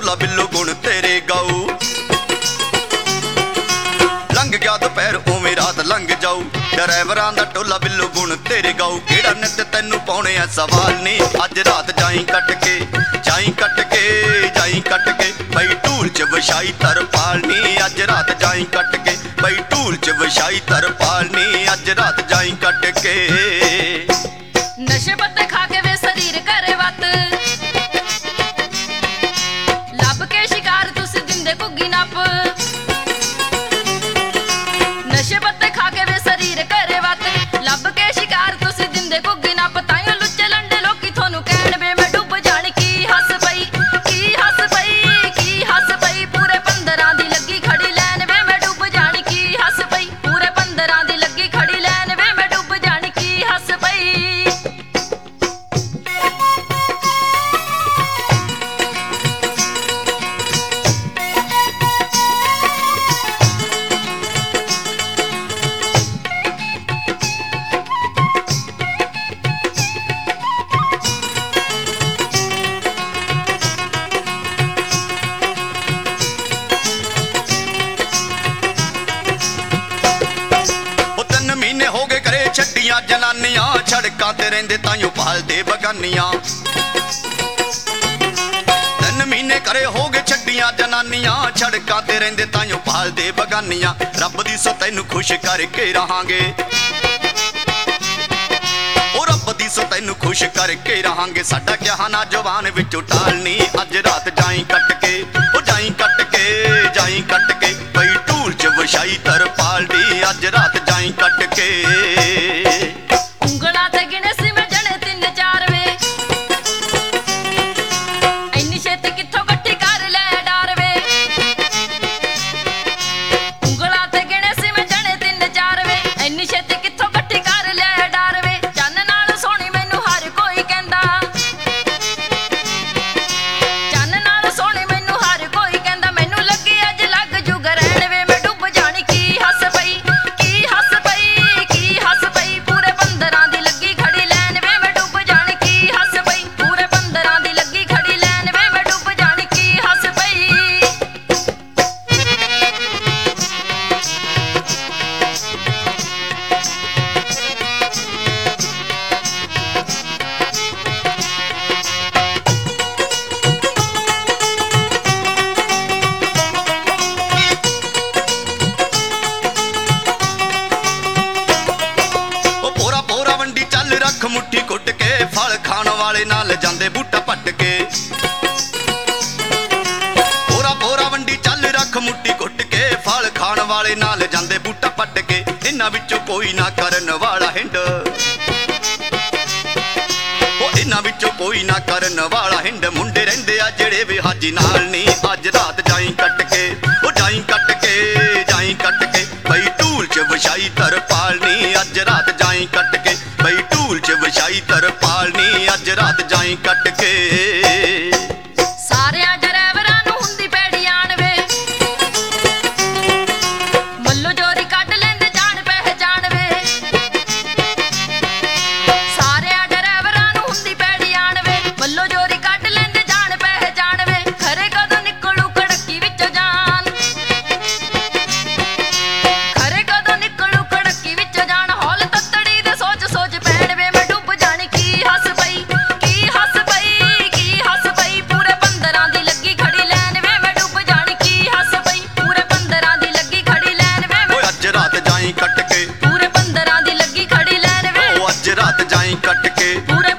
ਢੋਲਾ ਬਿੱਲੋ ਗੁਣ ਤੇਰੇ ਗਾਊ। ਲੰਘ ਗਿਆ ਦੁਪਹਿਰ ਉਵੇਂ ਰਾਤ ਲੰਘ ਜਾਊ, ਡਰਾਈਵਰਾਂ ਦਾ ਢੋਲਾ ਬਿੱਲੋ ਗੁਣ ਤੇਰੇ ਗਾਊ। ਕਿਹੜਾ ਨਿੱਤ ਤੈਨੂੰ ਪਾਉਣੇ ਆ ਸਵਾਲ ਨੀ, ਅੱਜ ਰਾਤ ਜਾਈ ਕੱਟ ਕੇ, ਜਾਈ ਕੱਟ ਕੇ, ਜਾਈ ਕੱਟ ਕੇ ਬਈ ਢੂਲ ਚ ਵਿਛਾਈ ਤਰਪਾਲ ਨੀ, ਅੱਜ ਰਾਤ ਜਾਈ ਕੱਟ ਕੇ ਬਈ ਢੂਲ ਚ ਵਿਛਾਈ ਤਰਪਾਲ ਨੀ, ਅੱਜ ਰਾਤ ਜਾਈ ਕੱਟ ਕੇ। ਨਸ਼ੇ ਪੱਤੇ ਖਾ ਕੇ ਵੇ ਸਰੀਰ ਘਰੇ ਵੱਤ, ਲੱਭ ਕੇ ਸ਼ਿਕਾਰ ਤੁਸੀਂ ਦਿੰਦੇ ਘੁੱਗੀ ਨੱਪ। ਨਸ਼ੇ ਪੱਤੇ ਖਾ ਕੇ ਵੇ ਸਰੀਰ ਘਰੇ ਵੱਤ, ਲੱਭ ਕੇ ਸ਼ਿਕਾਰ ਤੁਸੀਂ ਦਿੰਦੇ ਘੁੱਗੀ ਨੱਪ। ਤਾਈਓ ਲੁੱਚੇ ਲੰਡੇ ਲੋਕੀ ਤੁਹਾਨੂੰ ਕਹਿਣ ਵੇ ਮੈਂ ਡੁੱਬ ਜਾਣੀ, ਕੀ ਹੱਸ ਪਈ, ਕੀ ਹੱਸ ਪਈ, ਕੀ ਹੱਸ ਪਈ ਪੂਰੇ 15 ਦੀ ਲੱਗੀ ਖੜੀ ਲੈਣ ਵੇ ਮੈਂ ਡੁੱਬ ਜਾਣੀ, ਕੀ ਹੱਸ ਪਈ ਪੂਰੇ 15 ਦੀ ਲੱਗੀ ਖੜੀ ਲੈਣ ਵੇ ਮੈਂ ਡੁੱਬ ਜਾਣੀ, ਕੀ ਹੱਸ ਪਈ। ਮਹੀਨੇ ਹੋ ਗਏ ਘਰੇ ਛੱਡੀਆਂ ਜਨਾਨੀਆਂ, ਸੜਕਾਂ ਤੇ ਰਹਿੰਦੇ ਤਾਈਓ ਭਾਲਦੇ ਬਗਾਨੀਆਂ। 3 ਮਹੀਨੇ ਘਰੇ ਹੋ ਗਏ ਛੱਡੀਆਂ ਜਨਾਨੀਆਂ, ਸੜਕਾਂ ਤੇ ਰਹਿੰਦੇ ਤਾਈਓ ਭਾਲਦੇ ਬਗਾਨੀਆਂ। ਰੱਬ ਦੀ ਸੋ ਤੈਨੂੰ ਖੁਸ਼ ਕਰਕੇ ਰਹਾਂਗੇ, ਉਹ ਰੱਬ ਦੀ ਸੋ ਤੈਨੂੰ ਖੁਸ਼ ਕਰਕੇ ਰਹਾਂਗੇ। ਸਾਡਾ ਕਿਹਾਣਾ ਜ਼ੁਬਾਨ ਵਿੱਚੋਂ ਟਾਲਨੀ, ਅੱਜ ਰਾਤ ਜਾਈ ਕੱਟ ਕੇ, ਉਹ ਜਾਈ ਕੱਟ ਕੇ, ਜਾਈ ਕੱਟ ਕੇ ਬਈ ਢੂਲ ਚ ਵਿਛਾਈ ਤਰਪਾਲ ਦੀ, ਅੱਜ ਰਾਤ ਜਾਈ ਕੱਟ ਕੇ। ਉਂਗਲਾਂ ਤੇ ਗਿਣੇ ਸੀ ਮੈਂ ਜਣੇ 3-4 ਵੇ, ਇੰਨੀ ਛੇਤੀ ਕਿੱਥੋਂ ਇਕੱਠੀ ਕਰ ਲੈ ਡਾਰ ਵੇ। ਉਂਗਲਾਂ ਤੇ ਗਿਣੇ ਸੀ ਮੈਂ ਜਣੇ 3-4 ਵੇ, ਇੰਨੀ ਛੇਤੀ ਕਿੱਥੋਂ ਇਕੱਠੀ ਕਰ ਲੈ ਡਾਰ ਵੇ। ਚੰਨ ਨਾਲ ਸੋਹਣੀ ਮੈਨੂੰ ਹਰ ਕੋਈ ਕਹਿੰਦਾ, ਚੰਨ ਨਾਲ ਸੋਹਣੀ ਮੈਨੂੰ ਹਰ ਕੋਈ ਕਹਿੰਦਾ, ਮੈਨੂੰ ਲੱਗੀ ਅੱਜ ਲੱਗ ਜੂ ਰਹਿਣ ਵੇ ਮੈਂ ਡੁੱਬ ਜਾਣੀ, ਕੀ ਹੱਸ ਪਈ, ਕੀ ਹੱਸ ਪਈ, ਕੀ ਹੱਸ ਪਈ ਪੂਰੇ 15 ਦੀ ਲੱਗੀ ਖੜੀ ਲੈਣ ਵੇ ਮੈਂ ਡੁੱਬ ਜਾਣੀ, ਕੀ ਹੱਸ ਪਈ ਪੂਰੇ 15 ਦੀ ਲੱਗੀ ਖੜੀ ਲੈਣ ਵੇ ਮੈਂ ਡੁੱਬ ਜਾਣੀ, ਕੀ ਹੱਸ ਪਈ। ਰੱਖ ਮੁੱਠੀ ਕੁੱਟ ਕੇ, ਫਲ ਖਾਣ ਵਾਲੇ ਨਾਲ ਜਾਂਦੇ ਬੂਟਾ ਪੱਟ ਕੇ। ਪੋਰਾ ਪੋਰਾ ਵੰਡੀ ਚੱਲ ਰੱਖ ਮੁੱਠੀ ਕੁੱਟ ਕੇ, ਫਲ ਖਾਣ ਵਾਲੇ ਨਾਲ ਜਾਂਦੇ ਬੂਟਾ ਪੱਟ ਕੇ। ਇਹਨਾਂ ਵਿੱਚੋਂ ਕੋਈ ਨਾ ਕਰਨ ਵਾਲਾ ਹਿੰਡ, ਉਹ ਇਹਨਾਂ ਵਿੱਚੋਂ ਕੋਈ ਨਾ ਕਰਨ ਵਾਲਾ ਹਿੰਡ। ਮੁੰਡੇ ਰਹਿੰਦੇ ਆ ਜਿਹੜੇ ਵੀ ਹਾਜੀ ਨਾਲ ਨੀ, ਅੱਜ ਰਾਤ ਜਾਈ ਕੱਟ ਕੇ, ਉਹ ਜਾਈ ਕੱਟ ਕੇ, ਜਾਈ ਕੱਟ ਕੇ ਬਈ ਢੂਲ ਚ ਵਿਛਾਈ ਤਰਪਾਲ ਨੀ, ਅੱਜ ਰਾਤ ਜਾਈ ਕੱਟ ਕੇ ਬਈ ਢੂਲ ਚ ਵਿਛਾਈ ਤਰਪਾਲ ਨੀ, ਅੱਜ ਰਾਤ ਜਾਈ ਕੱਟ ਕੇ। ਸਾਰਿਆਂ ਡਰਾਈਵਰਾਂ ਨੂੰ ਹੁੰਦੀ ਪੈੜੀ ਆਣ ਵੇ, ਮੱਲੋ ਜੋਰੀ ਕੱਢ ਲੈਂਦੇ ਜਾਣ ਪਹਿਚਾਣ ਵੇ। ਸਾਰਿਆਂ ਡਰਾਈਵਰਾਂ ਨੂੰ ਹੁੰਦੀ ਪੈੜੀ ਆਣ ਵੇ, ਮੱਲੋ ਜੋਰੀ ਕੱਢ ਲੈਂਦੇ ਜਾਣ ਪਹਿਚਾਣ ਵੇ। ਖਰੇ ਕਦੋਂ ਨਿਕਲੂ ਕੜਕੀ ਵਿੱਚੋਂ ਜਾਨ, ਖਰੇ ਕਦੋਂ ਨਿਕਲੂ ਕੜਕੀ ਵਿੱਚੋਂ ਜਾਨ। ਹੌਲ ਤੱਤੜੀ ਦੇ ਸੋਚ ਸੋਚ ਪੈਣ ਵੇ ਮੈਂ ਡੁੱਬ ਜਾਣੀ, ਕੀ ਹੱਸ ਪਈ, ਕੀ ਹੱਸ ਪਈ, ਕੀ ਹੱਸ ਪਈ ਪੂਰੇ 15 ਦੀ ਲੱਗੀ ਖੜੀ ਲੈਣ ਵੇ ਮੈਂ ਡੁੱਬ ਜਾਣੀ, ਕੀ ਹੱਸ ਪਈ ਪੂਰੇ 15 ਦੀ ਲੱਗੀ ਖੜੀ ਲੈਣ ਵੇ ਮੈਂ। ਅੱਜ ਰਾਤ ਜਾਈ ਕੱਟ ਕੇ, ਪੂਰੇ 15 ਦੀ ਲੱਗੀ ਖੜੀ ਲੈਣ ਵੇ, ਅੱਜ ਰਾਤ ਜਾਈ ਕੱਟ ਕੇ। ਪੂਰੇ